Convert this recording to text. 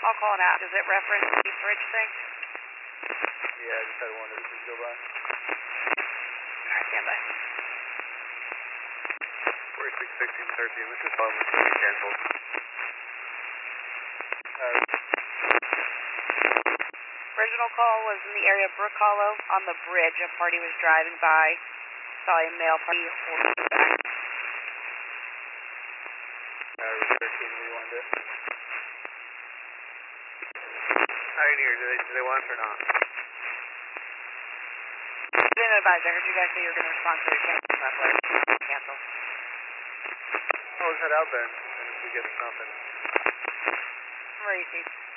call calling out, does it reference the bridge thing? Yeah, I just had one of these go by. Alright, stand by. 461613, this is fun, this is canceled. Original call was in the area of Brook Hollow on the bridge. A party was driving by, saw a male party horseback. Researching where you wanted it. Pioneer, do they want us or not? Didn't advise, I heard you guys say you were going to respond to the cancel letter. Cancel. Well, let's head out then, and if we get something. Where are you, Steve?